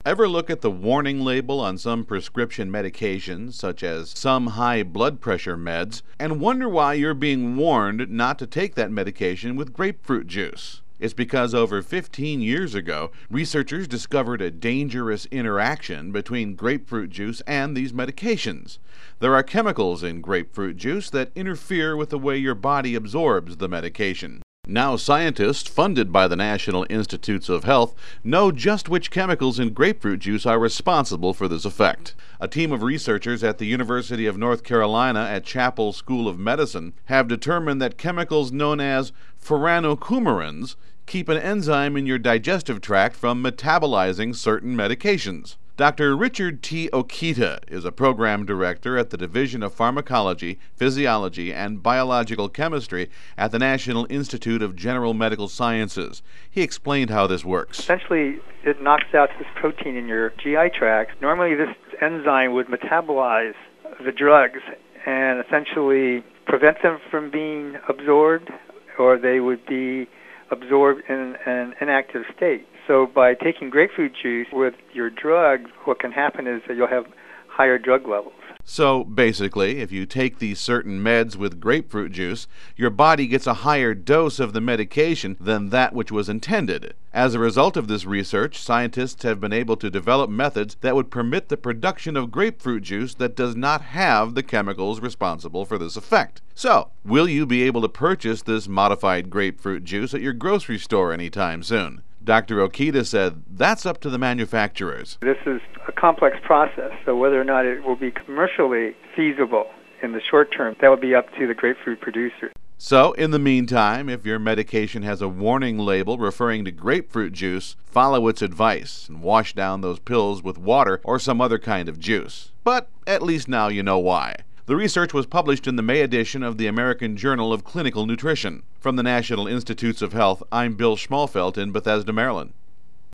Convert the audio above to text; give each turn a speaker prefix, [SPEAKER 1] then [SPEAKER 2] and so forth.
[SPEAKER 1] Ever look at the warning label on some prescription medications, such as some high blood pressure meds, and wonder why you're being warned not to take that medication with grapefruit juice? It's because over 15 years ago, researchers discovered a dangerous interaction between grapefruit juice and these medications. There are chemicals in grapefruit juice that interfere with the way your body absorbs the medication. Now scientists, funded by the National Institutes of Health, know just which chemicals in grapefruit juice are responsible for this effect. A team of researchers at the University of North Carolina at Chapel School of Medicine have determined that chemicals known as furanocoumarins keep an enzyme in your digestive tract from metabolizing certain medications. Dr. Richard T. Okita is a program director at the Division of Pharmacology, Physiology, and Biological Chemistry at the National Institute of General Medical Sciences. He explained how this works.
[SPEAKER 2] Essentially, it knocks out this protein in your GI tract. Normally, this enzyme would metabolize the drugs and essentially prevent them from being absorbed, or they would be absorbed in an inactive state. So by taking grapefruit juice with your drug, what can happen is that you'll have higher drug levels.
[SPEAKER 1] So basically, if you take these certain meds with grapefruit juice, your body gets a higher dose of the medication than that which was intended. As a result of this research, scientists have been able to develop methods that would permit the production of grapefruit juice that does not have the chemicals responsible for this effect. So, will you be able to purchase this modified grapefruit juice at your grocery store anytime soon? Dr. Okita said that's up to the manufacturers.
[SPEAKER 2] This is a complex process, so whether or not it will be commercially feasible in the short term, that would be up to the grapefruit producers.
[SPEAKER 1] So, in the meantime, if your medication has a warning label referring to grapefruit juice, follow its advice and wash down those pills with water or some other kind of juice. But at least now you know why. The research was published in the May edition of the American Journal of Clinical Nutrition. From the National Institutes of Health, I'm Bill Schmalfelt in Bethesda, Maryland.